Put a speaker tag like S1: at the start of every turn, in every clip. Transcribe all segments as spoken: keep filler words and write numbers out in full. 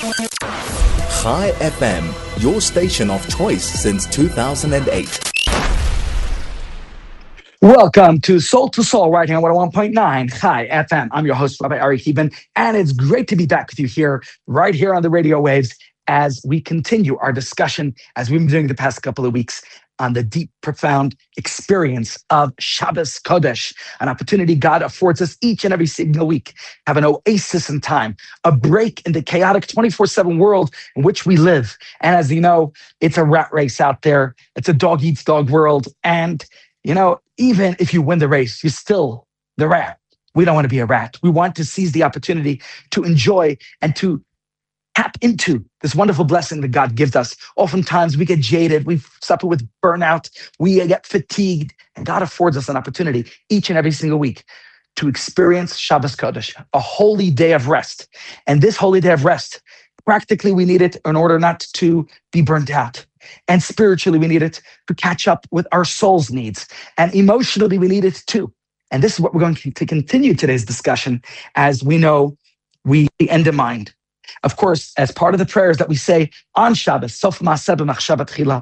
S1: Chai F M, your station of choice since two thousand eight.
S2: Welcome to Soul to Soul, right here on one oh one point nine Chai F M. I'm your host, Rabbi Ari Kiban, and it's great to be back with you here, right here on the radio waves, as we continue our discussion, as we've been doing the past couple of weeks, on the deep, profound experience of Shabbos Kodesh, an opportunity God affords us each and every single week, have an oasis in time, a break in the chaotic twenty-four seven world in which we live. And as you know, it's a rat race out there. It's a dog eats dog world. And, you know, even if you win the race, you're still the rat. We don't want to be a rat. We want to seize the opportunity to enjoy and to tap into this wonderful blessing that God gives us. Oftentimes we get jaded, we suffer with burnout, we get fatigued, and God affords us an opportunity each and every single week to experience Shabbos Kodesh, a holy day of rest. And this holy day of rest, practically we need it in order not to be burnt out. And spiritually we need it to catch up with our soul's needs. And emotionally we need it too. And this is what we're going to continue today's discussion as we know we end in mind. Of course, as part of the prayers that we say on Shabbos, Sof Ma'aseh b'Machshava Tchila.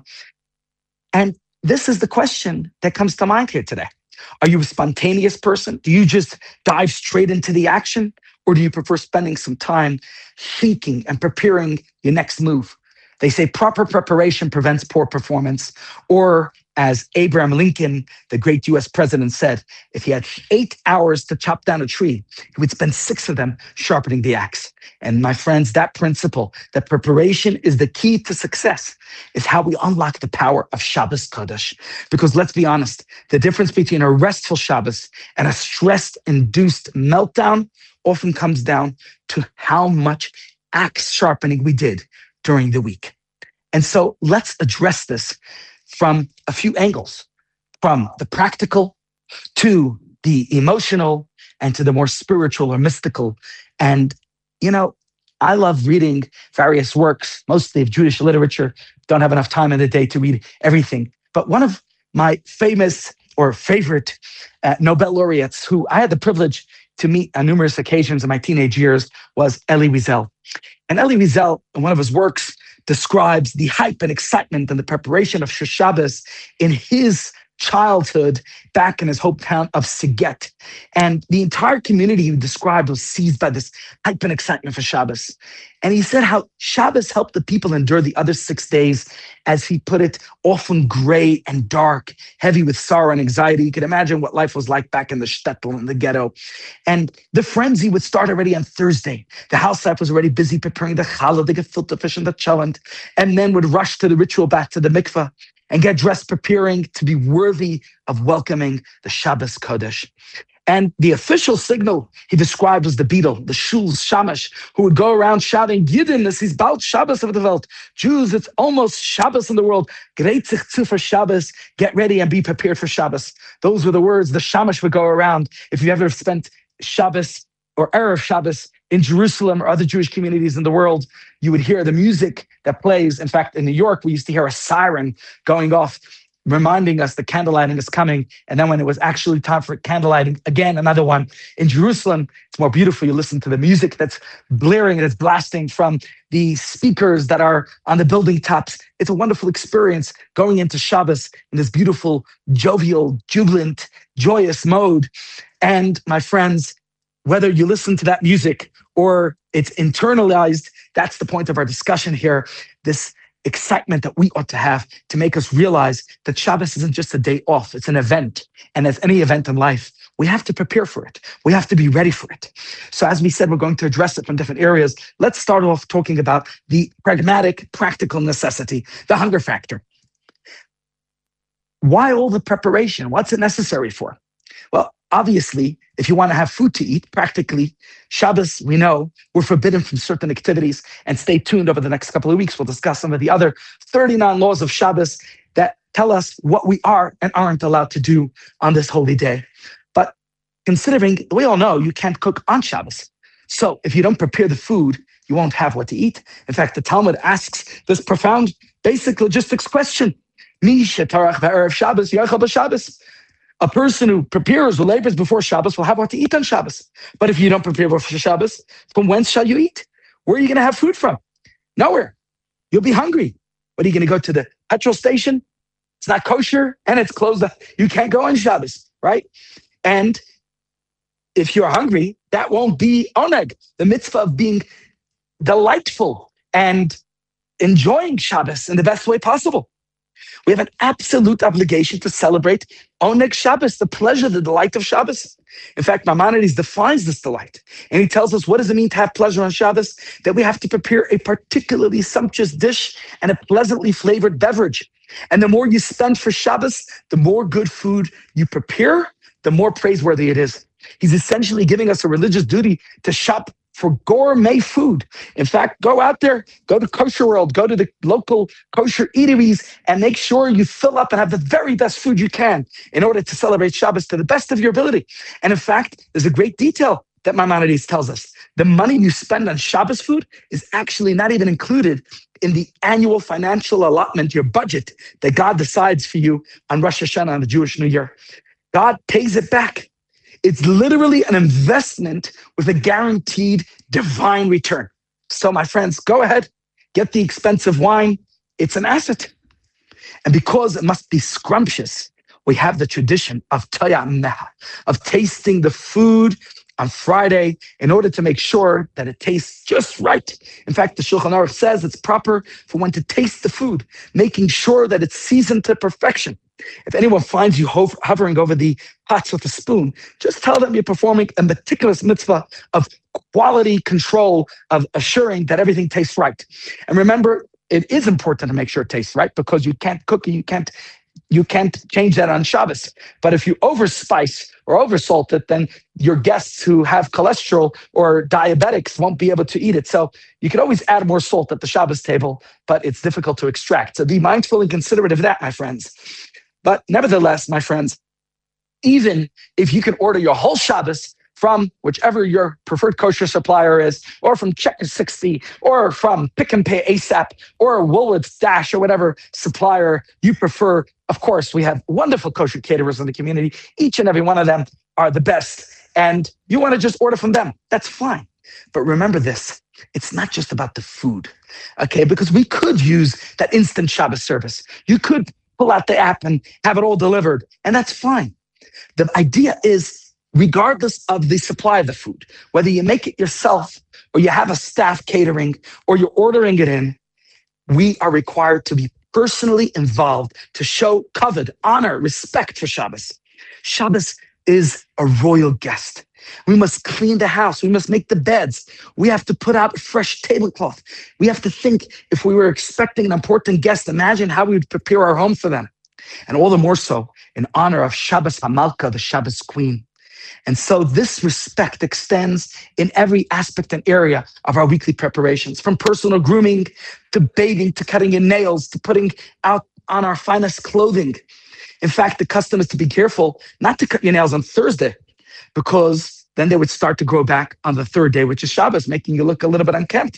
S2: And this is the question that comes to mind here today. Are you a spontaneous person? Do you just dive straight into the action? Or do you prefer spending some time thinking and preparing your next move? They say proper preparation prevents poor performance. Or as Abraham Lincoln, the great U S president, said, if he had eight hours to chop down a tree, he would spend six of them sharpening the axe. And my friends, that principle, that preparation is the key to success, is how we unlock the power of Shabbos Kodesh. Because let's be honest, the difference between a restful Shabbos and a stress-induced meltdown often comes down to how much axe sharpening we did during the week. And so let's address this from a few angles, from the practical to the emotional and to the more spiritual or mystical. And, you know, I love reading various works, mostly of Jewish literature. Don't have enough time in the day to read everything. But one of my famous or favorite uh, Nobel laureates, who I had the privilege to meet on numerous occasions in my teenage years, was Elie Wiesel. And Elie Wiesel, in one of his works, describes the hype and excitement and the preparation of Shabbos in his childhood back in his hometown of Siget. And the entire community he described was seized by this hype and excitement for Shabbos. And he said how Shabbos helped the people endure the other six days, as he put it, often gray and dark, heavy with sorrow and anxiety. You can imagine what life was like back in the shtetl, in the ghetto. And the frenzy would start already on Thursday. The house wife was already busy preparing the challah, the gefilte fish, and the cholent, and then would rush to the ritual bath to the mikveh and get dressed, preparing to be worthy of welcoming the Shabbos Kodesh. And the official signal he described was the beadle, the shul's shamash, who would go around shouting, Yidden, es ist bald Shabbos of the Welt. Jews, it's almost Shabbos in the world. Greit sich zu for Shabbos. Get ready and be prepared for Shabbos. Those were the words the shamash would go around. If you ever spent Shabbos or Erev Shabbos in Jerusalem or other Jewish communities in the world, you would hear the music that plays. In fact, in New York, we used to hear a siren going off, reminding us the candlelighting is coming. And then when it was actually time for candlelighting, again, another one. In Jerusalem, it's more beautiful. You listen to the music that's blaring and it's blasting from the speakers that are on the building tops. It's a wonderful experience going into Shabbos in this beautiful, jovial, jubilant, joyous mode. And my friends, whether you listen to that music or it's internalized, that's the point of our discussion here. This excitement that we ought to have to make us realize that Shabbos isn't just a day off, it's an event. And as any event in life, we have to prepare for it. We have to be ready for it. So as we said, we're going to address it from different areas. Let's start off talking about the pragmatic, practical necessity, the hunger factor. Why all the preparation? What's it necessary for? Well, obviously, if you want to have food to eat, practically, Shabbos, we know, we're forbidden from certain activities. And stay tuned over the next couple of weeks. We'll discuss some of the other thirty-nine laws of Shabbos that tell us what we are and aren't allowed to do on this holy day. But considering, we all know you can't cook on Shabbos. So if you don't prepare the food, you won't have what to eat. In fact, the Talmud asks this profound, basic logistics question. Mi shetarach ba'erev Shabbos, yachal b'Shabbos. A person who prepares or labors before Shabbos will have what to eat on Shabbos. But if you don't prepare for Shabbos, from whence shall you eat? Where are you going to have food from? Nowhere. You'll be hungry. What are you going to go to the petrol station? It's not kosher and it's closed up. You can't go on Shabbos, right? And if you're hungry, that won't be oneg, the mitzvah of being delightful and enjoying Shabbos in the best way possible. We have an absolute obligation to celebrate oneg Shabbos, the pleasure, the delight of Shabbos. In fact, Maimonides defines this delight. And he tells us, what does it mean to have pleasure on Shabbos? That we have to prepare a particularly sumptuous dish and a pleasantly flavored beverage. And the more you spend for Shabbos, the more good food you prepare, the more praiseworthy it is. He's essentially giving us a religious duty to shop for gourmet food. In fact, go out there, go to Kosher World, go to the local kosher eateries, and make sure you fill up and have the very best food you can in order to celebrate Shabbos to the best of your ability. And in fact, there's a great detail that Maimonides tells us. The money you spend on Shabbos food is actually not even included in the annual financial allotment, your budget that God decides for you on Rosh Hashanah, on the Jewish New Year. God pays it back. It's literally an investment with a guaranteed divine return. So my friends, go ahead, get the expensive wine. It's an asset. And because it must be scrumptious, we have the tradition of tayameh, of tasting the food on Friday in order to make sure that it tastes just right. In fact, the Shulchan Aruch says it's proper for one to taste the food, making sure that it's seasoned to perfection. If anyone finds you hov- hovering over the pots with a spoon, just tell them you're performing a meticulous mitzvah of quality control, of assuring that everything tastes right. And remember, it is important to make sure it tastes right because you can't cook it, you can't You can't change that on Shabbos. But if you overspice or oversalt it, then your guests who have cholesterol or diabetics won't be able to eat it. So you can always add more salt at the Shabbos table, but it's difficult to extract. So be mindful and considerate of that, my friends. But nevertheless, my friends, even if you can order your whole Shabbos from whichever your preferred kosher supplier is, or from Checker sixty, or from Pick and Pay ASAP, or Woolworth's Dash, or whatever supplier you prefer. Of course, we have wonderful kosher caterers in the community. Each and every one of them are the best. And you want to just order from them. That's fine. But remember this, it's not just about the food, okay? Because we could use that instant Shabbos service. You could pull out the app and have it all delivered, and that's fine. The idea is, regardless of the supply of the food, whether you make it yourself or you have a staff catering or you're ordering it in, we are required to be personally involved to show kavod, honor, respect for Shabbos. Shabbos is a royal guest. We must clean the house. We must make the beds. We have to put out a fresh tablecloth. We have to think, if we were expecting an important guest, imagine how we would prepare our home for them. And all the more so in honor of Shabbos Hamalka, the Shabbos queen. And so this respect extends in every aspect and area of our weekly preparations, from personal grooming to bathing, to cutting your nails, to putting out on our finest clothing. In fact, the custom is to be careful not to cut your nails on Thursday, because then they would start to grow back on the third day, which is Shabbos, making you look a little bit unkempt.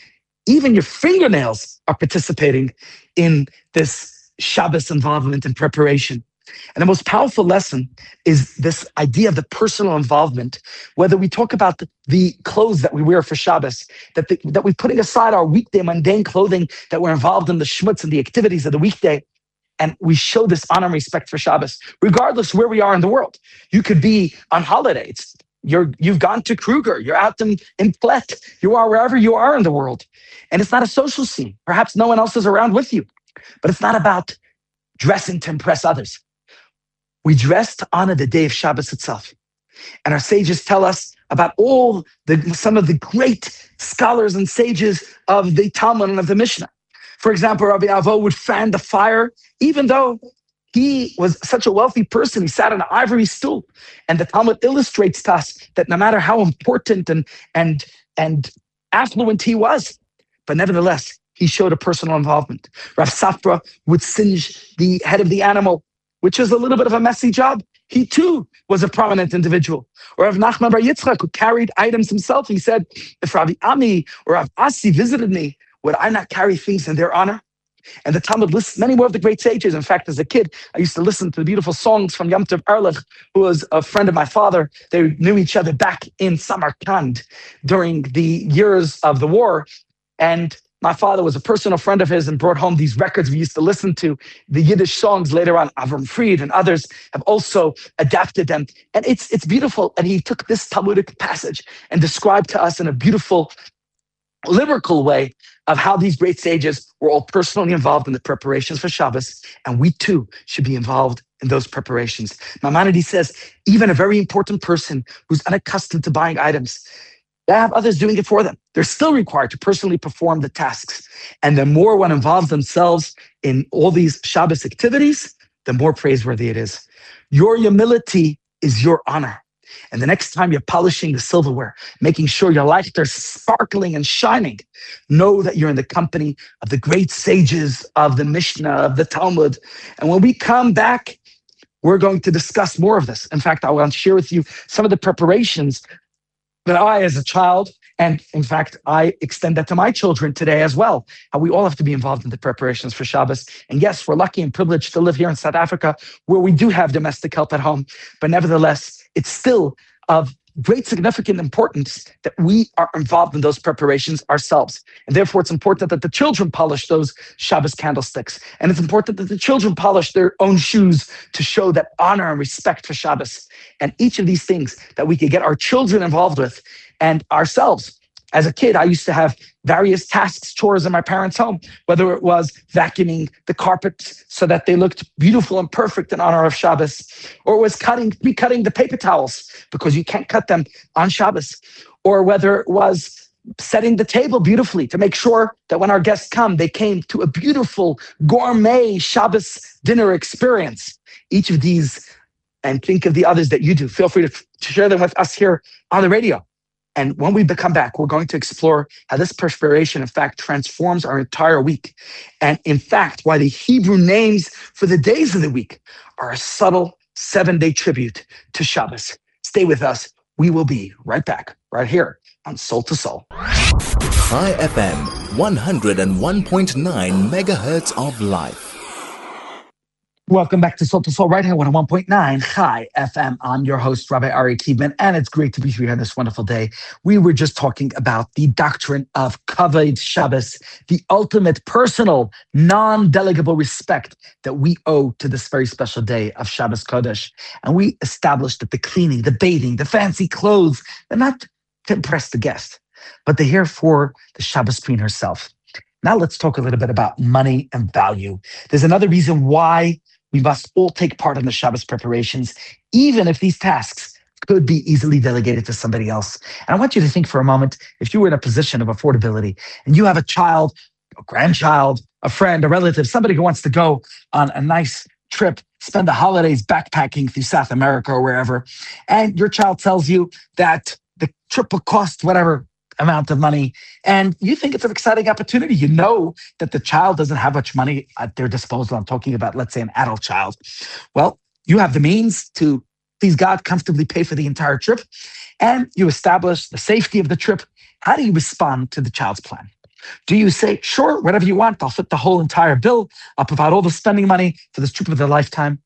S2: Even your fingernails are participating in this Shabbos involvement and preparation. And the most powerful lesson is this idea of the personal involvement, whether we talk about the, the clothes that we wear for Shabbos, that, the, that we're putting aside our weekday mundane clothing, that we're involved in the schmutz and the activities of the weekday, and we show this honor and respect for Shabbos, regardless where we are in the world. You could be on holidays. You're, you've gone to Kruger. You're out in, in Plet. You are wherever you are in the world. And it's not a social scene. Perhaps no one else is around with you. But it's not about dressing to impress others. We dress to honor the day of Shabbos itself. And our sages tell us about all the some of the great scholars and sages of the Talmud and of the Mishnah. For example, Rabbi Avo would fan the fire, even though he was such a wealthy person. He sat on an ivory stool. And the Talmud illustrates to us that no matter how important and, and, and affluent he was, but nevertheless, he showed a personal involvement. Rav Safra would singe the head of the animal, which is a little bit of a messy job. He too was a prominent individual. Or Rav Nachman Bar Yitzchak, who carried items himself, he said, if Rabbi Ami or Rav Asi visited me, would I not carry things in their honor? And the Talmud lists many more of the great sages. In fact, as a kid, I used to listen to the beautiful songs from Yom Tov Erlich, who was a friend of my father. They knew each other back in Samarkand during the years of the war. And My father was a personal friend of his and brought home these records we used to listen to, the Yiddish songs. Later on, Avram Fried and others have also adapted them. And it's, it's beautiful. And he took this Talmudic passage and described to us in a beautiful, lyrical way of how these great sages were all personally involved in the preparations for Shabbos, and we too should be involved in those preparations. Maimonides says, even a very important person who's unaccustomed to buying items, they have others doing it for them. They're still required to personally perform the tasks. And the more one involves themselves in all these Shabbos activities, the more praiseworthy it is. Your humility is your honor. And the next time you're polishing the silverware, making sure your lights are sparkling and shining, know that you're in the company of the great sages of the Mishnah, of the Talmud. And when we come back, we're going to discuss more of this. In fact, I want to share with you some of the preparations that I, as a child, and in fact, I extend that to my children today as well, how we all have to be involved in the preparations for Shabbos. And yes, we're lucky and privileged to live here in South Africa, where we do have domestic help at home. But nevertheless, it's still of great significant importance that we are involved in those preparations ourselves. And therefore, it's important that the children polish those Shabbos candlesticks. And it's important that the children polish their own shoes to show that honor and respect for Shabbos. And each of these things that we could get our children involved with and ourselves. As a kid, I used to have various tasks, chores in my parents' home, whether it was vacuuming the carpets so that they looked beautiful and perfect in honor of Shabbos, or it was cutting, recutting the paper towels because you can't cut them on Shabbos, or whether it was setting the table beautifully to make sure that when our guests come, they came to a beautiful gourmet Shabbos dinner experience. Each of these, and think of the others that you do. Feel free to, to share them with us here on the radio. And when we come back, we're going to explore how this perspiration, in fact, transforms our entire week. And in fact, why the Hebrew names for the days of the week are a subtle seven-day tribute to Shabbos. Stay with us. We will be right back, right here on Soul to Soul.
S1: Chai F M, one oh one point nine megahertz of life.
S2: Welcome back to Soul to Soul, right here, one oh one point nine Chai F M. I'm your host, Rabbi Ari Kievman, and it's great to be here on this wonderful day. We were just talking about the doctrine of Kavod Shabbos, the ultimate personal, non-delegable respect that we owe to this very special day of Shabbos Kodesh. And we established that the cleaning, the bathing, the fancy clothes, they're not to impress the guest, but they're here for the Shabbos queen herself. Now let's talk a little bit about money and value. There's another reason why we must all take part in the Shabbos preparations, even if these tasks could be easily delegated to somebody else. And I want you to think for a moment, if you were in a position of affordability and you have a child, a grandchild, a friend, a relative, somebody who wants to go on a nice trip, spend the holidays backpacking through South America or wherever, and your child tells you that the trip will cost whatever amount of money, and you think it's an exciting opportunity. You know that the child doesn't have much money at their disposal. I'm talking about, let's say, an adult child. Well, you have the means to, please God, comfortably pay for the entire trip, and you establish the safety of the trip. How do you respond to the child's plan? Do you say, sure, whatever you want, I'll fit the whole entire bill, I'll provide all the spending money for this trip of their lifetime?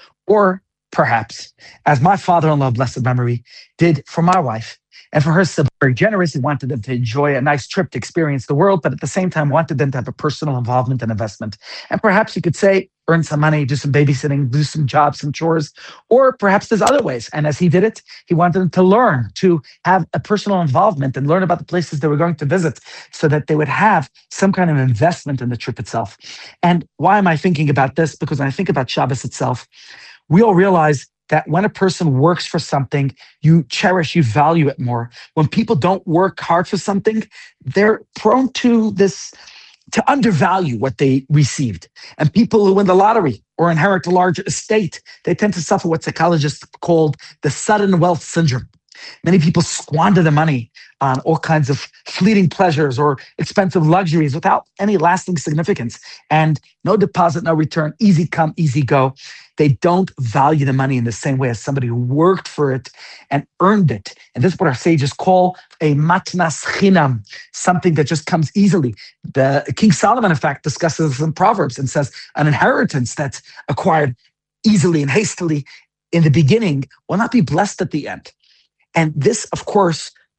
S2: Or perhaps, as my father-in-law, blessed memory, did for my wife, and for her, so very generous, he wanted them to enjoy a nice trip to experience the world, but at the same time wanted them to have a personal involvement and investment. And perhaps you could say, earn some money, do some babysitting, do some jobs, some chores, or perhaps there's other ways. And as he did it, he wanted them to learn, to have a personal involvement and learn about the places they were going to visit so that they would have some kind of investment in the trip itself. And why am I thinking about this? Because when I think about Shabbos itself, we all realize that when a person works for something, you cherish, you value it more. When people don't work hard for something, they're prone to this, to undervalue what they received. And people who win the lottery or inherit a large estate, they tend to suffer what psychologists called the sudden wealth syndrome. Many people squander the money on all kinds of fleeting pleasures or expensive luxuries without any lasting significance. And no deposit, no return, easy come, easy go. They don't value the money in the same way as somebody who worked for it and earned it. And this is what our sages call a matnas chinam, something that just comes easily. The King Solomon, in fact, discusses this in Proverbs and says an inheritance that's acquired easily and hastily in the beginning will not be blessed at the end. And this, of course,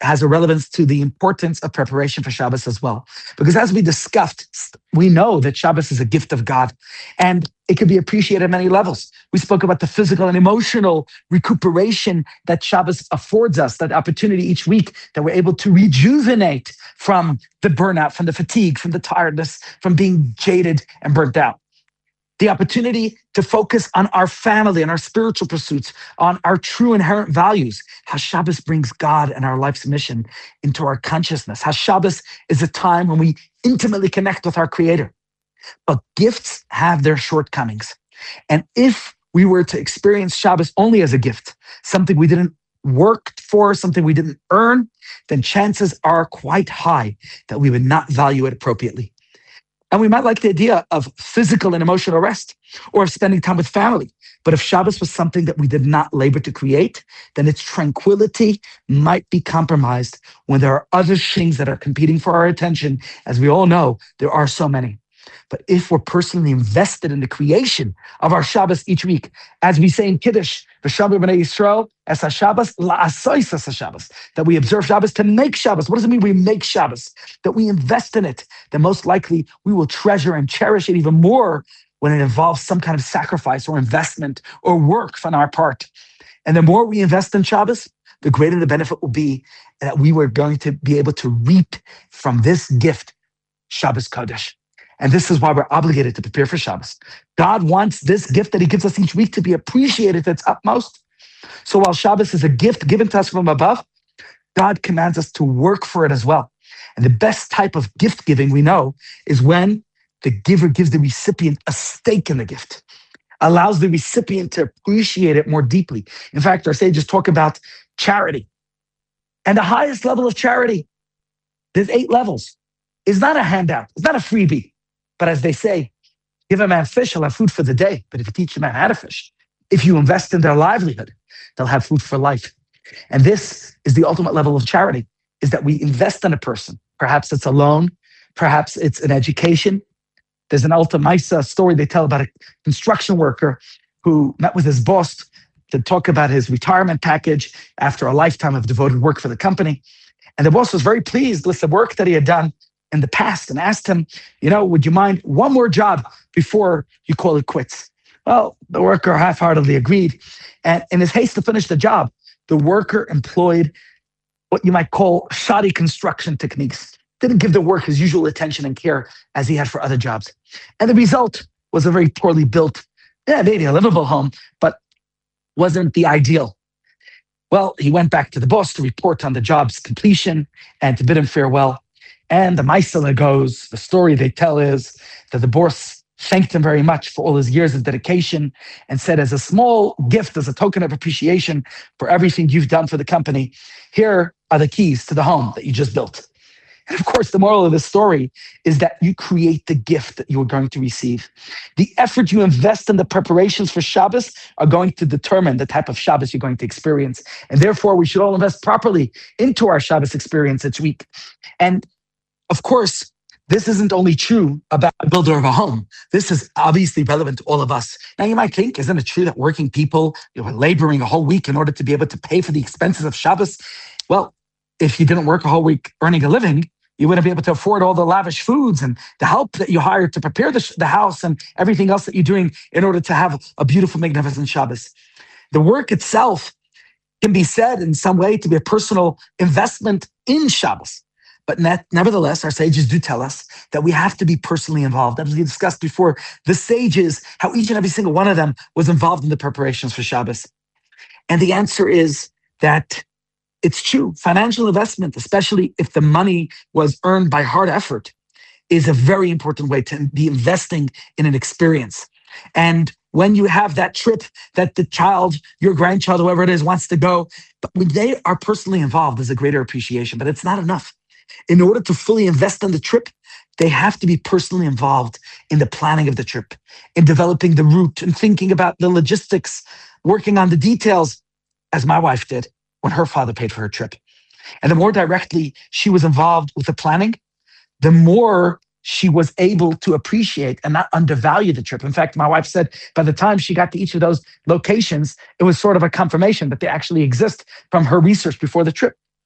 S2: has a relevance to the importance of preparation for Shabbos as well. Because as we discussed, we know that Shabbos is a gift of God and it can be appreciated at many levels. We spoke about the physical and emotional recuperation that Shabbos affords us, that opportunity each week that we're able to rejuvenate from the burnout, from the fatigue, from the tiredness, from being jaded and burnt out. The opportunity to focus on our family and our spiritual pursuits, on our true inherent values. How Shabbos brings God and our life's mission into our consciousness. How Shabbos is a time when we intimately connect with our Creator. But gifts have their shortcomings. And if we were to experience Shabbos only as a gift, something we didn't work for, something we didn't earn, then chances are quite high that we would not value it appropriately. And we might like the idea of physical and emotional rest or of spending time with family. But if Shabbos was something that we did not labor to create, then its tranquility might be compromised when there are other things that are competing for our attention. As we all know, there are so many. But if we're personally invested in the creation of our Shabbos each week, as we say in Kiddush, V'shamru b'nei Yisrael es haShabbos la'asos es haShabbos, that we observe Shabbos to make Shabbos. What does it mean we make Shabbos? That we invest in it, then most likely we will treasure and cherish it even more when it involves some kind of sacrifice or investment or work on our part. And the more we invest in Shabbos, the greater the benefit will be that we were going to be able to reap from this gift, Shabbos Kodesh. And this is why we're obligated to prepare for Shabbos. God wants this gift that he gives us each week to be appreciated at its utmost. So while Shabbos is a gift given to us from above, God commands us to work for it as well. And the best type of gift giving we know is when the giver gives the recipient a stake in the gift, allows the recipient to appreciate it more deeply. In fact, our sages talk about charity. And the highest level of charity, there's eight levels, is not a handout. It's not a freebie. But as they say, give a man fish, he'll have food for the day. But if you teach a man how to fish, if you invest in their livelihood, they'll have food for life. And this is the ultimate level of charity, is that we invest in a person. Perhaps it's a loan. Perhaps it's an education. There's an Alta Misa story they tell about a construction worker who met with his boss to talk about his retirement package after a lifetime of devoted work for the company. And the boss was very pleased with the work that he had done in the past and asked him, you know, would you mind one more job before you call it quits? Well, the worker half-heartedly agreed. And in his haste to finish the job, the worker employed what you might call shoddy construction techniques. Didn't give the work his usual attention and care as he had for other jobs. And the result was a very poorly built, yeah, maybe a livable home, but wasn't the ideal. Well, he went back to the boss to report on the job's completion and to bid him farewell. And the Maisala goes, the story they tell is that the boss thanked him very much for all his years of dedication and said, as a small gift, as a token of appreciation for everything you've done for the company, here are the keys to the home that you just built. And of course, the moral of this story is that you create the gift that you are going to receive. The effort you invest in the preparations for Shabbos are going to determine the type of Shabbos you're going to experience. And therefore, we should all invest properly into our Shabbos experience each week. And of course, this isn't only true about a builder of a home. This is obviously relevant to all of us. Now, you might think, isn't it true that working people, you know, are laboring a whole week in order to be able to pay for the expenses of Shabbos? Well, if you didn't work a whole week earning a living, you wouldn't be able to afford all the lavish foods and the help that you hired to prepare the, the house and everything else that you're doing in order to have a beautiful, magnificent Shabbos. The work itself can be said in some way to be a personal investment in Shabbos. But net, nevertheless, our sages do tell us that we have to be personally involved. As we discussed before, the sages, how each and every single one of them was involved in the preparations for Shabbos. And the answer is that it's true. Financial investment, especially if the money was earned by hard effort, is a very important way to be investing in an experience. And when you have that trip that the child, your grandchild, whoever it is, wants to go, but when they are personally involved, there's a greater appreciation. But it's not enough. In order to fully invest in the trip, they have to be personally involved in the planning of the trip, in developing the route and thinking about the logistics, working on the details, as my wife did when her father paid for her trip. And the more directly she was involved with the planning, the more she was able to appreciate and not undervalue the trip. In fact, my wife said by the time she got to each of those locations, it was sort of a confirmation that they actually exist from her research before the trip.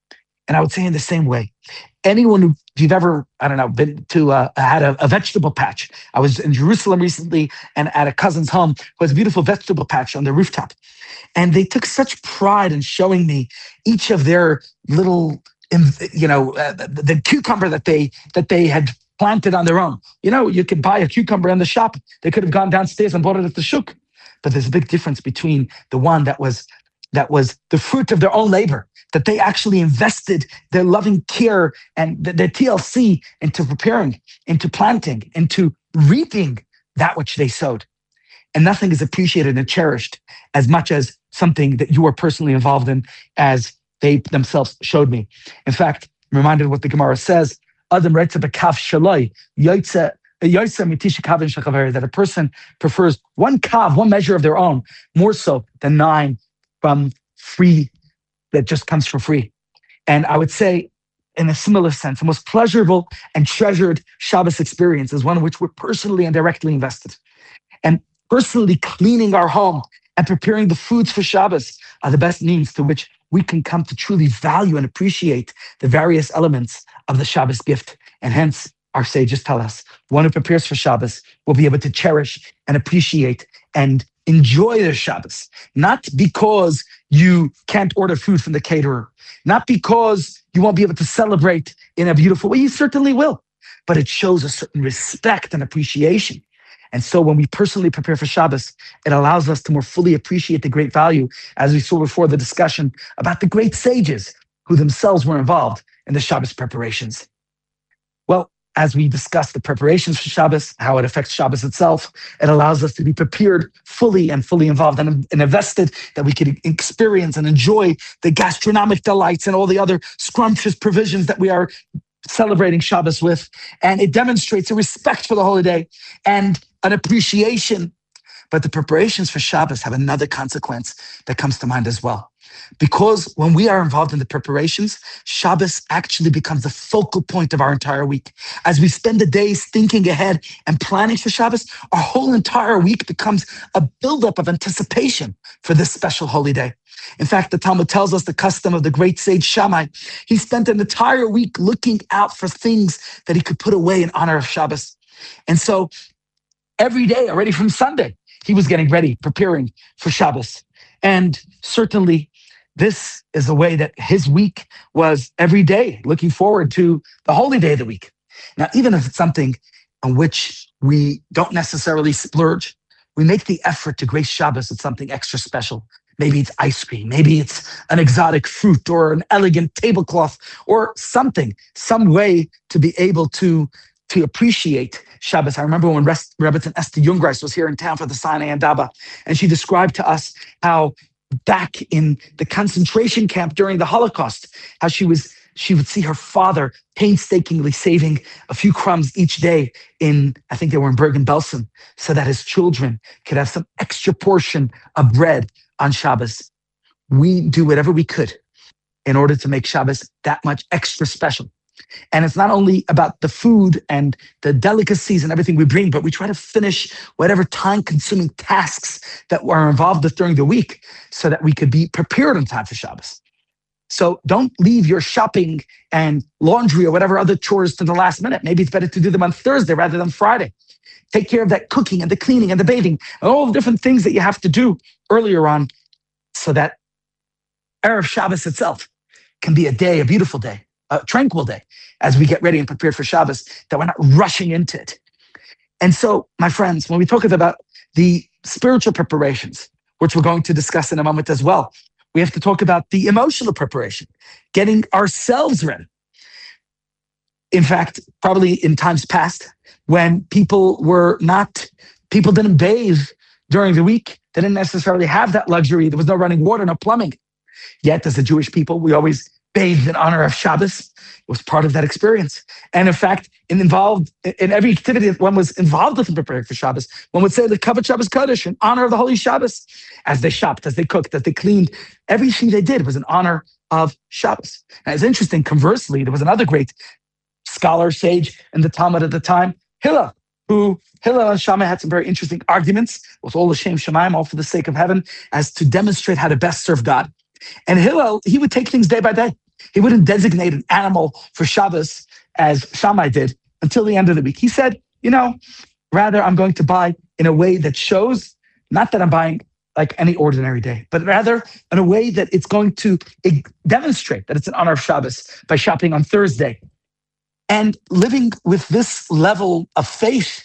S2: And I would say in the same way, anyone who, if you've ever, I don't know, been to, uh, had a, a vegetable patch. I was in Jerusalem recently and at a cousin's home who has a beautiful vegetable patch on the rooftop. And they took such pride in showing me each of their little, you know, uh, the, the cucumber that they that they had planted on their own. You know, you could buy a cucumber in the shop. They could have gone downstairs and bought it at the shuk. But there's a big difference between the one that was that was the fruit of their own labor, that they actually invested their loving care and their T L C into preparing, into planting, into reaping that which they sowed. And nothing is appreciated and cherished as much as something that you are personally involved in, as they themselves showed me. In fact, I'm reminded of what the Gemara says, Adam reitze b'kav shaloi, yoitze that a person prefers one kav, one measure of their own, more so than nine from free, that just comes for free. And I would say, in a similar sense, the most pleasurable and treasured Shabbos experience is one in which we're personally and directly invested. And personally cleaning our home and preparing the foods for Shabbos are the best means to which we can come to truly value and appreciate the various elements of the Shabbos gift. And hence, our sages tell us, one who prepares for Shabbos will be able to cherish and appreciate and enjoy their Shabbos, not because you can't order food from the caterer, not because you won't be able to celebrate in a beautiful way. You certainly will, but it shows a certain respect and appreciation. And so when we personally prepare for Shabbos, it allows us to more fully appreciate the great value, as we saw before the discussion about the great sages who themselves were involved in the Shabbos preparations. Well, as we discuss the preparations for Shabbos, how it affects Shabbos itself, it allows us to be prepared fully and fully involved and, and invested, that we could experience and enjoy the gastronomic delights and all the other scrumptious provisions that we are celebrating Shabbos with. And it demonstrates a respect for the holiday and an appreciation. But the preparations for Shabbos have another consequence that comes to mind as well. Because when we are involved in the preparations, Shabbos actually becomes the focal point of our entire week. As we spend the days thinking ahead and planning for Shabbos, our whole entire week becomes a buildup of anticipation for this special holy day. In fact, the Talmud tells us the custom of the great sage Shammai. He spent an entire week looking out for things that he could put away in honor of Shabbos. And so every day, already from Sunday, he was getting ready, preparing for Shabbos. And certainly, this is the way that his week was every day, looking forward to the holy day of the week. Now, even if it's something on which we don't necessarily splurge, we make the effort to grace Shabbos with something extra special. Maybe it's ice cream, maybe it's an exotic fruit or an elegant tablecloth or something, some way to be able to, to appreciate Shabbos. I remember when Rebbetzin Esther Jungreis was here in town for the Sinai and Daba, and she described to us how back in the concentration camp during the Holocaust, how she was she would see her father painstakingly saving a few crumbs each day in, I think they were in Bergen-Belsen, so that his children could have some extra portion of bread on Shabbos. We do whatever we could in order to make Shabbos that much extra special. And it's not only about the food and the delicacies and everything we bring, but we try to finish whatever time-consuming tasks that we're involved with during the week so that we could be prepared in time for Shabbos. So don't leave your shopping and laundry or whatever other chores to the last minute. Maybe it's better to do them on Thursday rather than Friday. Take care of that cooking and the cleaning and the bathing and all the different things that you have to do earlier on so that Erev Shabbos itself can be a day, a beautiful day, a tranquil day as we get ready and prepared for Shabbos, that we're not rushing into it. And so, my friends, when we talk about the spiritual preparations, which we're going to discuss in a moment as well, we have to talk about the emotional preparation, getting ourselves ready. In fact, probably in times past, when people were not, people didn't bathe during the week, they didn't necessarily have that luxury. There was no running water, no plumbing. Yet, as a Jewish people, we always bathed in honor of Shabbos. It was part of that experience. And in fact, in involved in every activity that one was involved with in preparing for Shabbos, one would say the Kavod Shabbos Kodesh in honor of the Holy Shabbos. As they shopped, as they cooked, as they cleaned, everything they did was in honor of Shabbos. And it's interesting, conversely, there was another great scholar, sage in the Talmud at the time, Hillel, who Hillel and Shammai had some very interesting arguments with all the Shem Shemaim, all for the sake of heaven, as to demonstrate how to best serve God. And Hillel, he would take things day by day. He wouldn't designate an animal for Shabbos as Shammai did until the end of the week. He said, you know, rather I'm going to buy in a way that shows not that I'm buying like any ordinary day, but rather in a way that it's going to demonstrate that it's an honor of Shabbos by shopping on Thursday. And living with this level of faith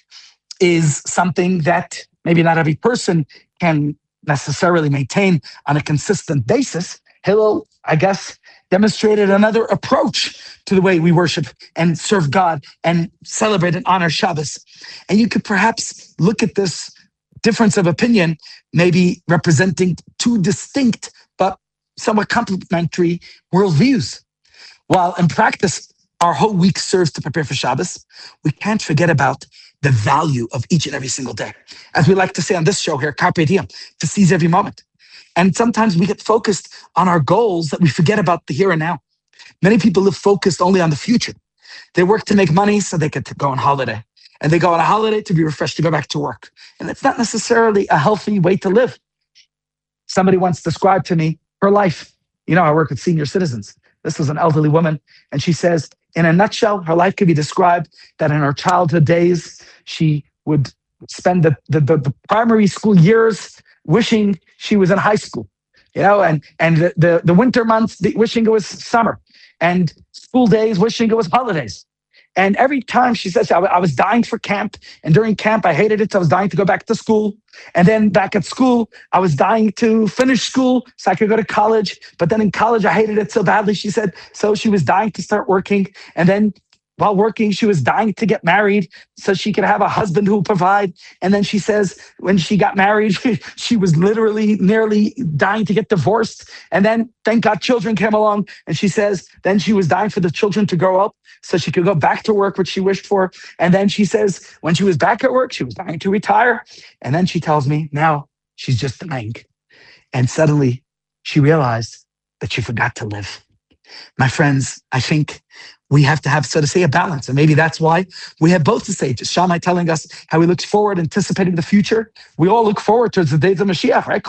S2: is something that maybe not every person can necessarily maintain on a consistent basis. Hillel, I guess, demonstrated another approach to the way we worship and serve God and celebrate and honor Shabbos. And you could perhaps look at this difference of opinion, maybe representing two distinct but somewhat complementary worldviews. While in practice, our whole week serves to prepare for Shabbos, we can't forget about the value of each and every single day. As we like to say on this show here, carpe diem, to seize every moment. And sometimes we get focused on our goals that we forget about the here and now. Many people live focused only on the future. They work to make money so they can go on holiday. And they go on a holiday to be refreshed to go back to work. And it's not necessarily a healthy way to live. Somebody once described to me her life. You know, I work with senior citizens. This was an elderly woman. And she says, in a nutshell, her life could be described that in her childhood days, she would spend the, the, the, the primary school years wishing she was in high school, you know, and, and the, the, the winter months wishing it was summer, and school days wishing it was holidays. And every time she says, I, I was dying for camp, and during camp, I hated it, so I was dying to go back to school. And then back at school, I was dying to finish school so I could go to college. But then in college, I hated it so badly, she said, so she was dying to start working. And then while working, she was dying to get married so she could have a husband who would provide. And then she says, when she got married, she was literally nearly dying to get divorced. And then, thank God, children came along. And she says, then she was dying for the children to grow up so she could go back to work, which she wished for. And then she says, when she was back at work, she was dying to retire. And then she tells me, now she's just dying. And suddenly she realized that she forgot to live. My friends, I think we have to have, so to say, a balance. And maybe that's why we have both the sages. Shammai telling us how he looks forward, anticipating the future. We all look forward towards the days of Mashiach, right?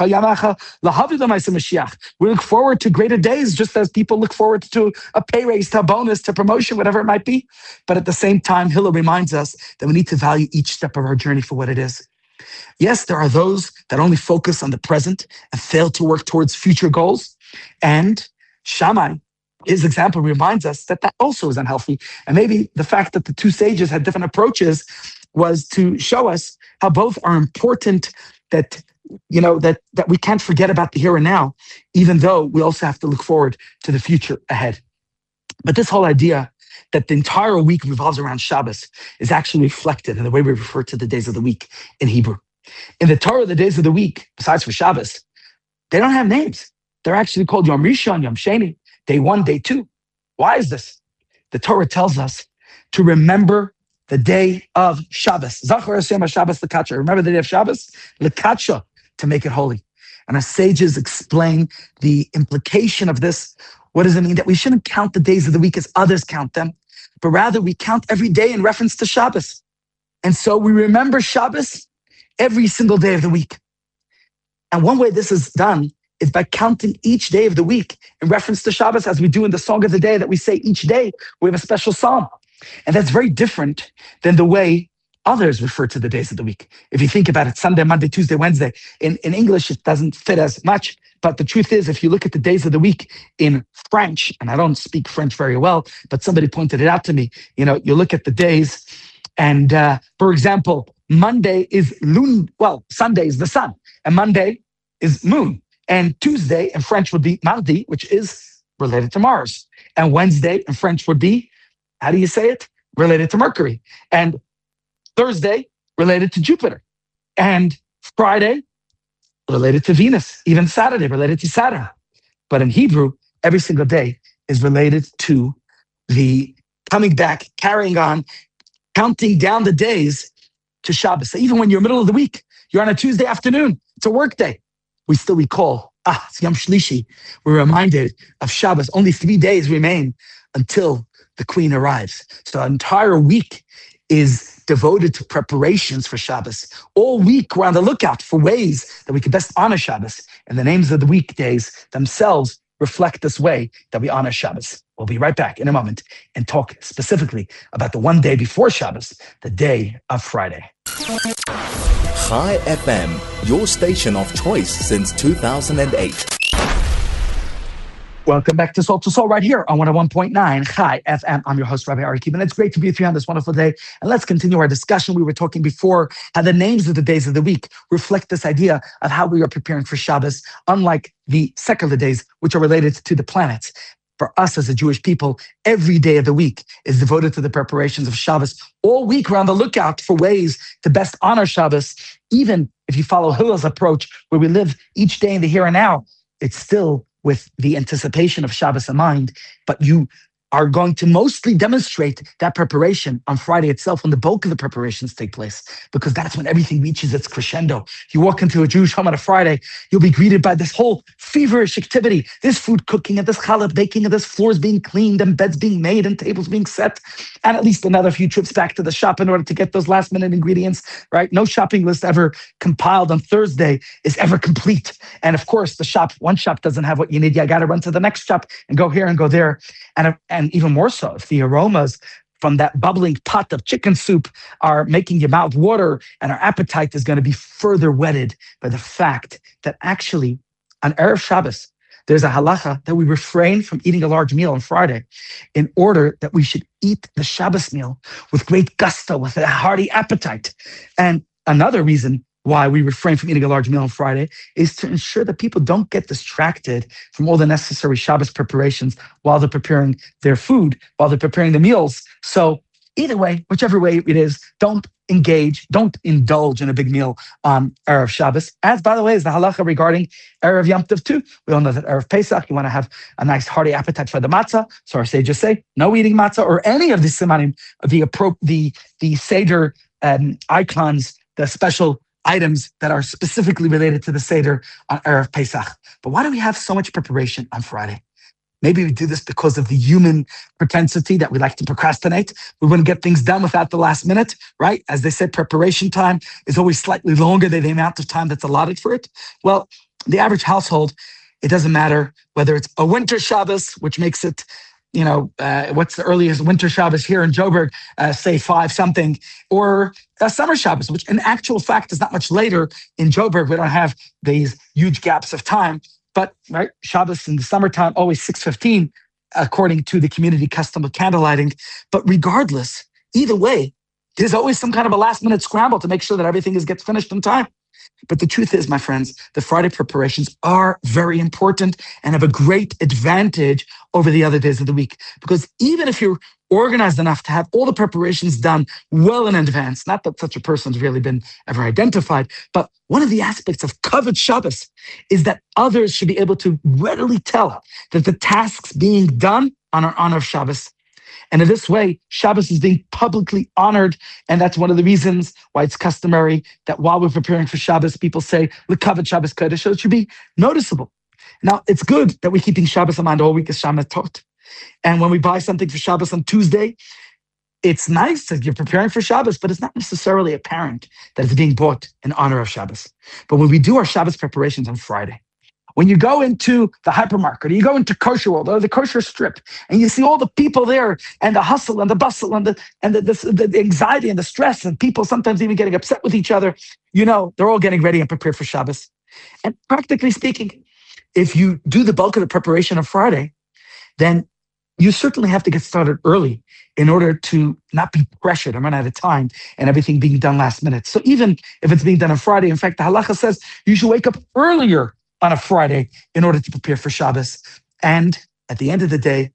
S2: We look forward to greater days, just as people look forward to a pay raise, to a bonus, to promotion, whatever it might be. But at the same time, Hillel reminds us that we need to value each step of our journey for what it is. Yes, there are those that only focus on the present and fail to work towards future goals. And Shammai, his example, reminds us that that also is unhealthy. And maybe the fact that the two sages had different approaches was to show us how both are important, that, you know, that, that we can't forget about the here and now, even though we also have to look forward to the future ahead. But this whole idea that the entire week revolves around Shabbos is actually reflected in the way we refer to the days of the week in Hebrew. In the Torah, the days of the week, besides for Shabbos, they don't have names. They're actually called Yom Rishon, Yom Sheni, day one, day two. Why is this? The Torah tells us to remember the day of Shabbos. Zachor Hashem Shabbos L'Katsha. Remember the day of Shabbos? L'Katsha, to make it holy. And our sages explain the implication of this. What does it mean? That we shouldn't count the days of the week as others count them, but rather we count every day in reference to Shabbos. And so we remember Shabbos every single day of the week. And one way this is done is by counting each day of the week in reference to Shabbos, as we do in the Song of the Day that we say each day. We have a special psalm. And that's very different than the way others refer to the days of the week. If you think about it, Sunday, Monday, Tuesday, Wednesday, in, in English, it doesn't fit as much. But the truth is, if you look at the days of the week in French, and I don't speak French very well, but somebody pointed it out to me, you know, you look at the days and, uh, for example, Monday is lune, well, Sunday is the sun, and Monday is moon. And Tuesday in French would be mardi, which is related to Mars. And Wednesday in French would be, how do you say it? Related to Mercury. And Thursday, related to Jupiter. And Friday, related to Venus. Even Saturday, related to Saturn. But in Hebrew, every single day is related to the coming back, carrying on, counting down the days to Shabbos. So even when you're middle of the week, you're on a Tuesday afternoon, it's a work day. We still recall, ah, it's Yom Shlishi. We're reminded of Shabbos. Only three days remain until the queen arrives. So an entire week is devoted to preparations for Shabbos. All week, we're on the lookout for ways that we can best honor Shabbos. And the names of the weekdays themselves reflect this way that we honor Shabbos. We'll be right back in a moment and talk specifically about the one day before Shabbos, the day of Friday.
S1: Chai F M, your station of choice since two thousand eight.
S2: Welcome back to Soul to Soul right here on one oh one point nine Chai F M. I'm your host, Rabbi Ari Kiban. It's great to be with you on this wonderful day. And let's continue our discussion. We were talking before how the names of the days of the week reflect this idea of how we are preparing for Shabbos, unlike the secular days, which are related to the planets. For us as a Jewish people, every day of the week is devoted to the preparations of Shabbos. All week, we're on the lookout for ways to best honor Shabbos. Even if you follow Hillel's approach, where we live each day in the here and now, it's still with the anticipation of Shabbos in mind, but you are going to mostly demonstrate that preparation on Friday itself when the bulk of the preparations take place, because that's when everything reaches its crescendo. You walk into a Jewish home on a Friday, you'll be greeted by this whole feverish activity, this food cooking and this challah baking and this floors being cleaned and beds being made and tables being set, and at least another few trips back to the shop in order to get those last minute ingredients, right? No shopping list ever compiled on Thursday is ever complete. And of course, the shop, one shop doesn't have what you need. You got to run to the next shop and go here and go there. And, and even more so, if the aromas from that bubbling pot of chicken soup are making your mouth water, and our appetite is going to be further whetted by the fact that actually on Erev Shabbos, there's a halacha that we refrain from eating a large meal on Friday in order that we should eat the Shabbos meal with great gusto, with a hearty appetite. And another reason why we refrain from eating a large meal on Friday is to ensure that people don't get distracted from all the necessary Shabbos preparations while they're preparing their food, while they're preparing the meals. So either way, whichever way it is, don't engage, don't indulge in a big meal on Erev Shabbos. As, by the way, is the halacha regarding Erev Yom Tov too. We all know that Erev Pesach, you want to have a nice hearty appetite for the matzah. So our sages say, no eating matzah or any of the simanim, the, appro- the, the Seder um, icons, the special items that are specifically related to the Seder on Erev Pesach. But why do we have so much preparation on Friday? Maybe we do this because of the human propensity that we like to procrastinate. We want to get things done without the last minute, right? As they said, preparation time is always slightly longer than the amount of time that's allotted for it. Well, the average household, it doesn't matter whether it's a winter Shabbos, which makes it, you know, uh, what's the earliest winter Shabbos here in Joburg, uh, say five something, or a summer Shabbos, which in actual fact is not much later in Joburg. We don't have these huge gaps of time, but right, Shabbos in the summertime, always six fifteen, according to the community custom of candlelighting. But regardless, either way, there's always some kind of a last minute scramble to make sure that everything is gets finished in time. But the truth is, my friends, the Friday preparations are very important and have a great advantage over the other days of the week. Because even if you're organized enough to have all the preparations done well in advance, not that such a person's really been ever identified, but one of the aspects of Kavod Shabbos is that others should be able to readily tell that the tasks being done on our honor of Shabbos. And in this way, Shabbos is being publicly honored. And that's one of the reasons why it's customary that while we're preparing for Shabbos, people say, L'kavod Shabbos Kodesh, so it should be noticeable. Now, it's good that we're keeping Shabbos in mind all week as Shama Tot. And when we buy something for Shabbos on Tuesday, it's nice that you're preparing for Shabbos, but it's not necessarily apparent that it's being bought in honor of Shabbos. But when we do our Shabbos preparations on Friday, when you go into the hypermarket, or you go into Kosher World or the Kosher Strip, and you see all the people there, and the hustle and the bustle and the and the, the, the anxiety and the stress, and people sometimes even getting upset with each other, you know, they're all getting ready and prepared for Shabbos. And practically speaking, if you do the bulk of the preparation on Friday, then you certainly have to get started early in order to not be pressured and run out of time and everything being done last minute. So even if it's being done on Friday, in fact, the halacha says you should wake up earlier on a Friday in order to prepare for Shabbos. And at the end of the day,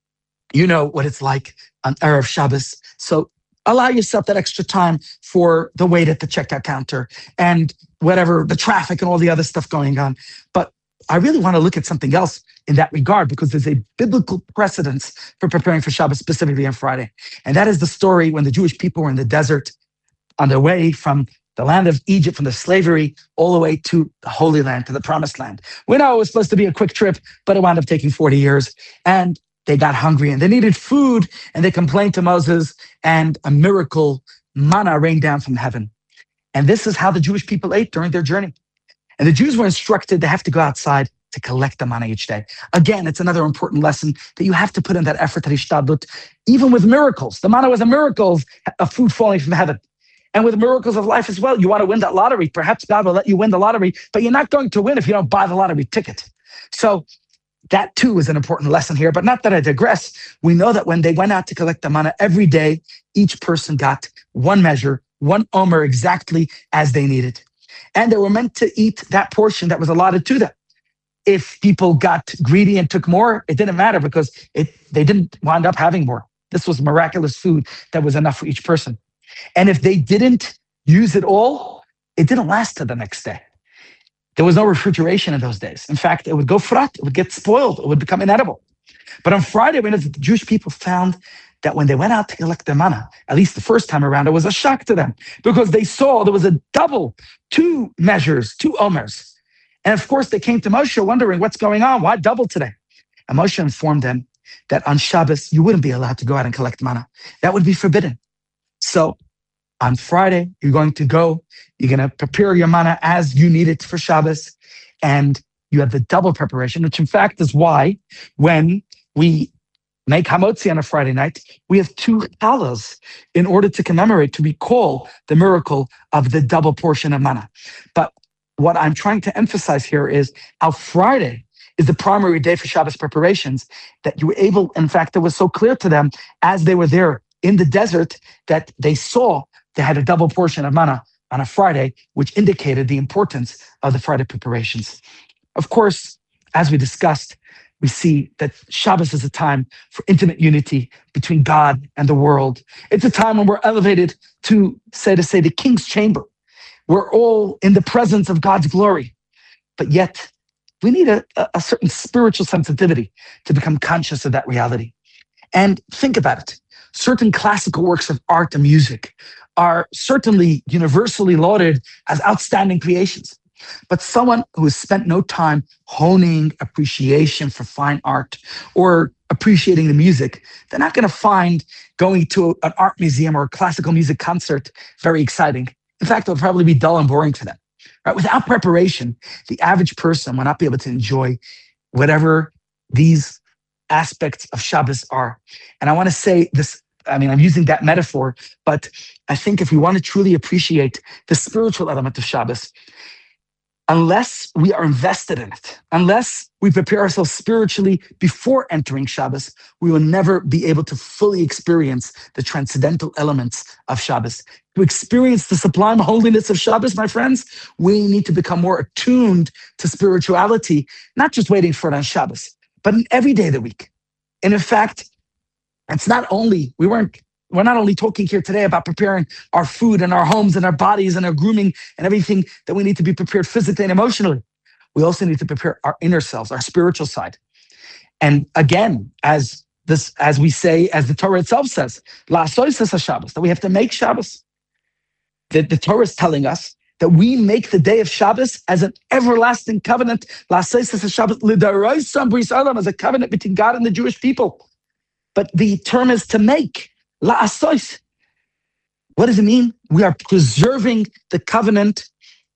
S2: you know what it's like on Erev Shabbos. So allow yourself that extra time for the wait at the checkout counter and whatever, the traffic and all the other stuff going on. But I really want to look at something else in that regard, because there's a biblical precedence for preparing for Shabbos specifically on Friday. And that is the story when the Jewish people were in the desert on their way from the land of Egypt, from the slavery, all the way to the Holy Land, to the Promised Land. We know it was supposed to be a quick trip, but it wound up taking forty years. And they got hungry and they needed food, and they complained to Moses, and a miracle, manna, rained down from heaven. And this is how the Jewish people ate during their journey. And the Jews were instructed they have to go outside to collect the manna each day. Again, it's another important lesson that you have to put in that effort, that hishtadlut, even with miracles. The manna was a miracle of food falling from heaven. And with miracles of life as well, you want to win that lottery. Perhaps God will let you win the lottery, but you're not going to win if you don't buy the lottery ticket. So that too is an important lesson here, but not that I digress. We know that when they went out to collect the manna every day, each person got one measure, one omer exactly as they needed. And they were meant to eat that portion that was allotted to them. If people got greedy and took more, it didn't matter because it, they didn't wind up having more. This was miraculous food that was enough for each person. And if they didn't use it all, it didn't last to the next day. There was no refrigeration in those days. In fact, it would go frat, it would get spoiled, it would become inedible. But on Friday, we know that the Jewish people found that when they went out to collect the manna, at least the first time around, it was a shock to them because they saw there was a double, two measures, two omers. And of course, they came to Moshe wondering what's going on. Why double today? And Moshe informed them that on Shabbos, you wouldn't be allowed to go out and collect manna. That would be forbidden. So on Friday, you're going to go, you're going to prepare your manna as you need it for Shabbos, and you have the double preparation, which in fact is why when we make hamotzi on a Friday night, we have two challahs in order to commemorate, to recall the miracle of the double portion of manna. But what I'm trying to emphasize here is how Friday is the primary day for Shabbos preparations, that you were able, in fact, it was so clear to them as they were there in the desert that they saw they had a double portion of manna on a Friday, which indicated the importance of the Friday preparations. Of course, as we discussed, we see that Shabbos is a time for intimate unity between God and the world. It's a time when we're elevated to, say, to say, the king's chamber. We're all in the presence of God's glory. But yet, we need a, a certain spiritual sensitivity to become conscious of that reality. And think about it. Certain classical works of art and music are certainly universally lauded as outstanding creations. But someone who has spent no time honing appreciation for fine art or appreciating the music, they're not going to find going to an art museum or a classical music concert very exciting. In fact, it'll probably be dull and boring for them. Right? Without preparation, the average person will not be able to enjoy whatever these aspects of Shabbos are. And I want to say this, I mean, I'm using that metaphor, but I think if we want to truly appreciate the spiritual element of Shabbos, unless we are invested in it, unless we prepare ourselves spiritually before entering Shabbos, we will never be able to fully experience the transcendental elements of Shabbos. To experience the sublime holiness of Shabbos, my friends, we need to become more attuned to spirituality, not just waiting for it on Shabbos, but in every day of the week. And in fact, it's not only, we weren't, we're not only talking here today about preparing our food and our homes and our bodies and our grooming and everything that we need to be prepared physically and emotionally. We also need to prepare our inner selves, our spiritual side. And again, as this, as we say, as the Torah itself says, La'asos Shabbos, that we have to make Shabbos. The, the Torah is telling us that we make the day of Shabbos as an everlasting covenant, La'asos Shabbos, L'Daraisa Bris Olam, as a covenant between God and the Jewish people. But the term is to make. La'asos. What does it mean? We are preserving the covenant.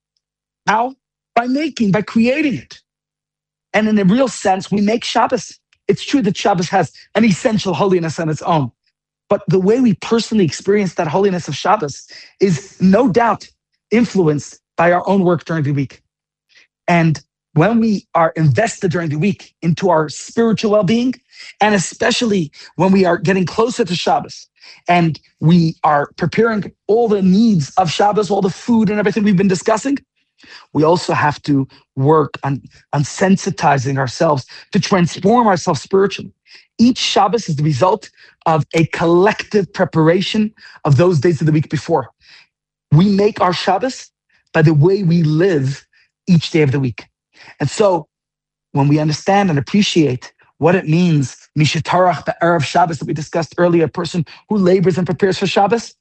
S2: How? By making, by creating it. And in a real sense, we make Shabbos. It's true that Shabbos has an essential holiness on its own. But the way we personally experience that holiness of Shabbos is no doubt influenced by our own work during the week. And when we are invested during the week into our spiritual well-being, and especially when we are getting closer to Shabbos and we are preparing all the needs of Shabbos, all the food and everything we've been discussing, we also have to work on, on sensitizing ourselves to transform ourselves spiritually. Each Shabbos is the result of a collective preparation of those days of the week before. We make our Shabbos by the way we live each day of the week. And so when we understand and appreciate what it means, Mishatarach B'Erev Shabbos, that we discussed earlier, a person who labors and prepares for Shabbos,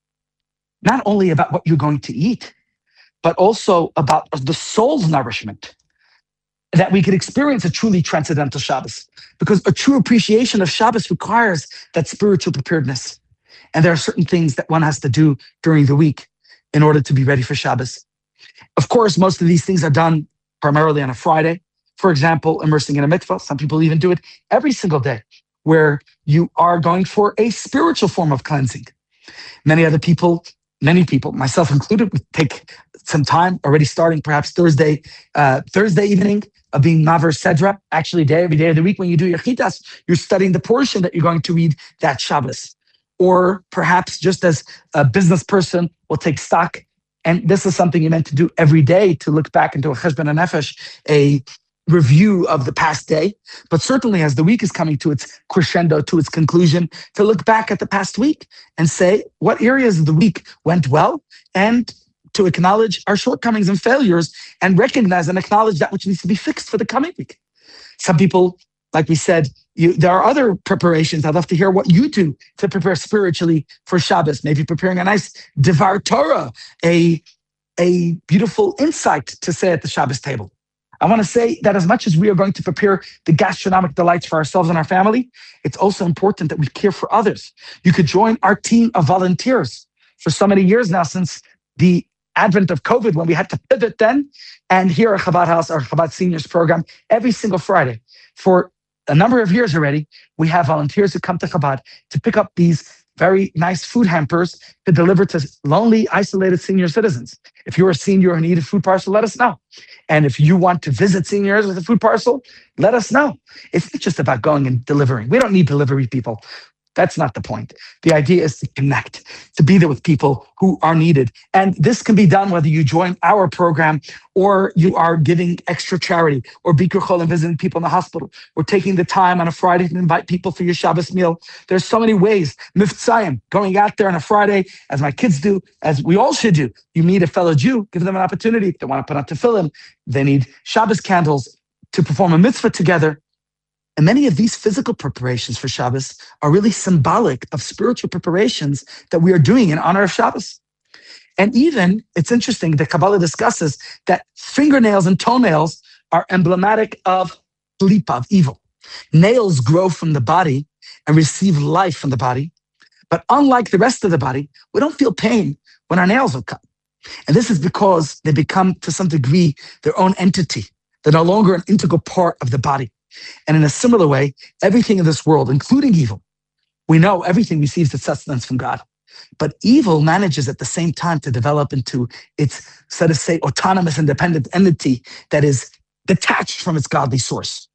S2: not only about what you're going to eat, but also about the soul's nourishment, that we could experience a truly transcendental Shabbos. Because a true appreciation of Shabbos requires that spiritual preparedness. And there are certain things that one has to do during the week in order to be ready for Shabbos. Of course, most of these things are done primarily on a Friday. for example, immersing in a mitzvah. Some people even do it every single day, where you are going for a spiritual form of cleansing. Many other people, many people, myself included, we take some time already starting perhaps Thursday, uh, Thursday evening of being Maver Sedra, actually day, every day of the week when you do your chitas, you're studying the portion that you're going to read that Shabbos. Or perhaps just as a business person will take stock, and this is something you're meant to do every day, to look back into a cheshbon nefesh, a review of the past day, but certainly as the week is coming to its crescendo, to its conclusion, to look back at the past week and say what areas of the week went well, and to acknowledge our shortcomings and failures and recognize and acknowledge that which needs to be fixed for the coming week. Some people, like we said, you, there are other preparations. I'd love to hear what you do to prepare spiritually for Shabbos. Maybe preparing a nice Devar Torah, a, a beautiful insight to say at the Shabbos table. I want to say that as much as we are going to prepare the gastronomic delights for ourselves and our family, it's also important that we care for others. You could join our team of volunteers for so many years now, since the advent of COVID, when we had to pivot then. And here at Chabad House, our Chabad Seniors program, every single Friday, for a number of years already, we have volunteers who come to Chabad to pick up these very nice food hampers to deliver to lonely, isolated senior citizens. If you're a senior who need a food parcel, let us know. And if you want to visit seniors with a food parcel, let us know. It's not just about going and delivering. We don't need delivery people. That's not the point. The idea is to connect, to be there with people who are needed. And this can be done whether you join our program or you are giving extra charity, or Bikur Chol and visiting people in the hospital, or taking the time on a Friday to invite people for your Shabbos meal. There's so many ways. Miftzayim, going out there on a Friday, as my kids do, as we all should do. You meet a fellow Jew, give them an opportunity. If they want to put on tefillin, they need Shabbos candles to perform a mitzvah together. And many of these physical preparations for Shabbos are really symbolic of spiritual preparations that we are doing in honor of Shabbos. And even, it's interesting, the Kabbalah discusses that fingernails and toenails are emblematic of klipa, of evil. Nails grow from the body and receive life from the body. But unlike the rest of the body, we don't feel pain when our nails are cut. And this is because they become, to some degree, their own entity. They're no longer an integral part of the body. And in a similar way, everything in this world, including evil, we know everything receives its sustenance from God. But evil manages at the same time to develop into its, so to say, autonomous, independent entity that is detached from its godly source.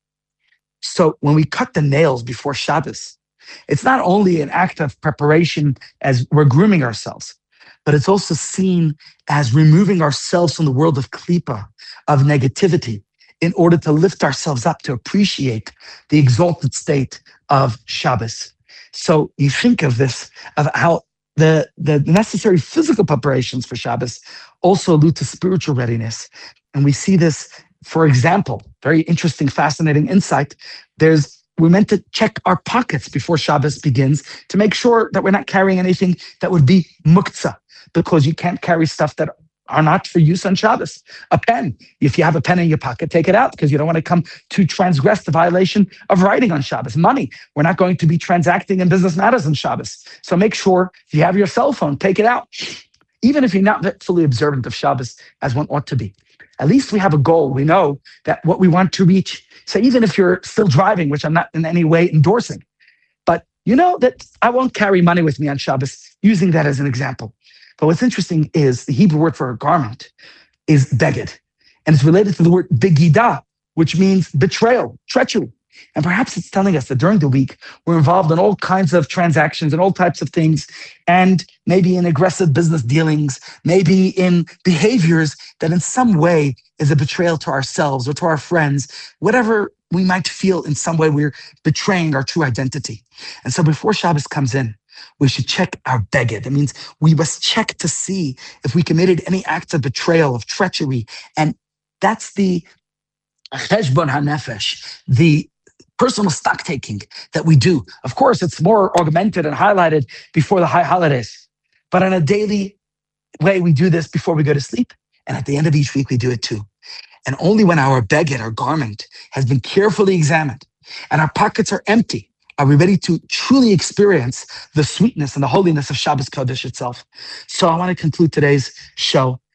S2: So when we cut the nails before Shabbos, it's not only an act of preparation as we're grooming ourselves, but it's also seen as removing ourselves from the world of klipa, of negativity, in order to lift ourselves up to appreciate the exalted state of Shabbos. So you think of this, of how the, the necessary physical preparations for Shabbos also allude to spiritual readiness. And we see this, for example, very interesting, fascinating insight. There's We're meant to check our pockets before Shabbos begins to make sure that we're not carrying anything that would be muktzah, because you can't carry stuff that are not for use on Shabbos. A pen, if you have a pen in your pocket, take it out, because you don't want to come to transgress the violation of writing on Shabbos. Money, we're not going to be transacting in business matters on Shabbos. So make sure if you have your cell phone, take it out. Even if you're not fully observant of Shabbos as one ought to be. At least we have a goal. We know that what we want to reach. So even if you're still driving, which I'm not in any way endorsing, but you know that I won't carry money with me on Shabbos, using that as an example. But what's interesting is the Hebrew word for a garment is beged. And it's related to the word begidah, which means betrayal, treachery. And perhaps it's telling us that during the week, we're involved in all kinds of transactions and all types of things, and maybe in aggressive business dealings, maybe in behaviors that in some way is a betrayal to ourselves or to our friends, whatever we might feel in some way we're betraying our true identity. And so before Shabbos comes in, we should check our beged. That means we must check to see if we committed any acts of betrayal, of treachery. And that's the cheshbon hanefesh, the personal stock taking that we do. Of course, it's more augmented and highlighted before the high holidays. But on a daily way, we do this before we go to sleep. And at the end of each week, we do it too. And only when our beged, our garment, has been carefully examined and our pockets are empty, are we ready to truly experience the sweetness and the holiness of Shabbos Kodesh itself. So I want to conclude today's show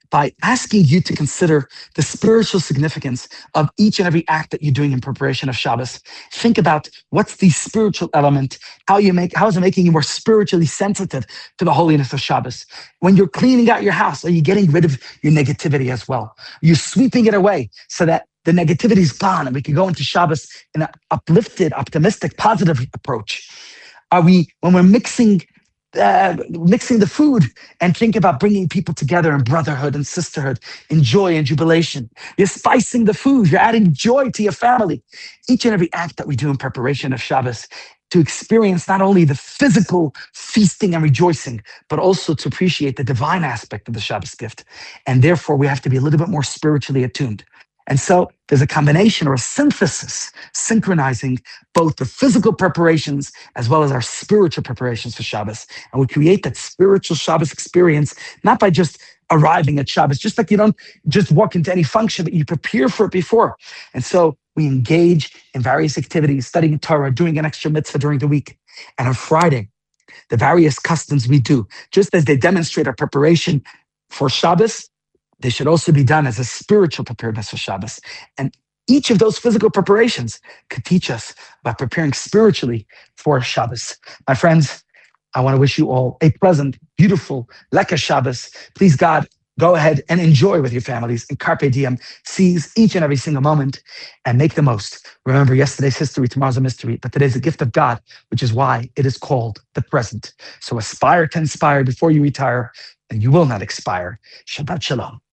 S2: by asking you to consider the spiritual significance of each and every act that you're doing in preparation of Shabbos. Think about what's the spiritual element, how you make, how is it making you more spiritually sensitive to the holiness of Shabbos? When you're cleaning out your house, are you getting rid of your negativity as well? Are you sweeping it away so that the negativity is gone and we can go into Shabbos in an uplifted, optimistic, positive approach? Are we, when we're mixing Uh, mixing the food and think about bringing people together in brotherhood and sisterhood, in joy and jubilation? You're spicing the food. You're adding joy to your family. Each and every act that we do in preparation of Shabbos to experience not only the physical feasting and rejoicing, but also to appreciate the divine aspect of the Shabbos gift. And therefore, we have to be a little bit more spiritually attuned. And so there's a combination or a synthesis, synchronizing both the physical preparations as well as our spiritual preparations for Shabbos. And we create that spiritual Shabbos experience, not by just arriving at Shabbos, just like you don't just walk into any function, but you prepare for it before. And so we engage in various activities, studying Torah, doing an extra mitzvah during the week. And on Friday, the various customs we do, just as they demonstrate our preparation for Shabbos, they should also be done as a spiritual preparedness for Shabbos. And each of those physical preparations could teach us about preparing spiritually for Shabbos. My friends, I want to wish you all a pleasant, beautiful, Leka Shabbos. Please, God, go ahead and enjoy with your families and carpe diem. Seize each and every single moment and make the most. Remember, yesterday's history, tomorrow's a mystery, but today's a gift of God, which is why it is called the present. So aspire to inspire before you retire, and you will not expire. Shabbat Shalom.